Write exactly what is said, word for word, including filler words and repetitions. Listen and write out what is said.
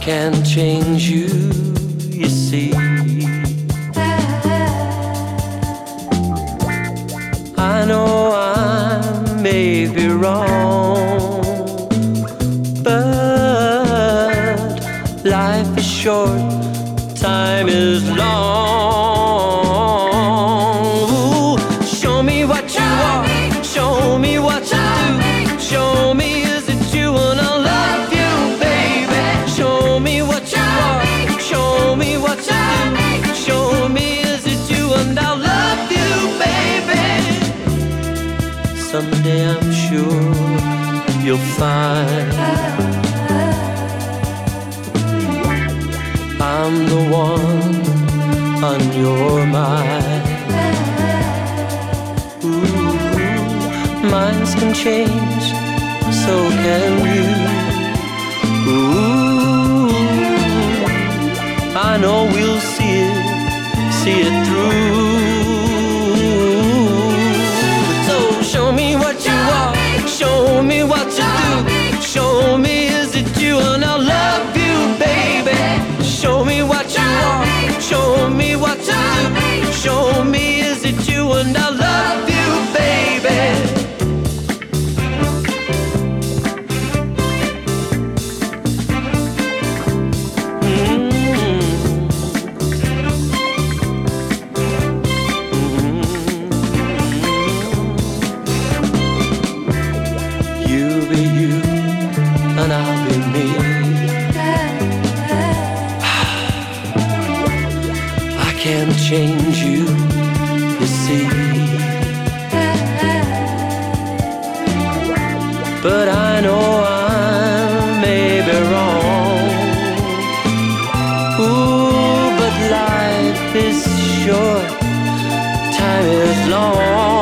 can't change you, you see. I know I may be wrong, but life is short, time is long. Ooh, show me what you are, show me what you do. Show me is it you and I'll love you, baby. Show me what you are, show me what you do. Show me is it you and I'll love you, baby. Someday I'm sure you'll find I'm the one on your mind. Ooh, minds can change, so can you. Ooh, I know we'll see it, see it through. So show me what you are, show me what you do. Show me is it you and I'll love you, baby. Show me what you are, show me what you do. Show me is it you and I'll love you, baby. And I'll be me. I can't change you, you see. But I know I may be wrong. Ooh, but life is short, time is long.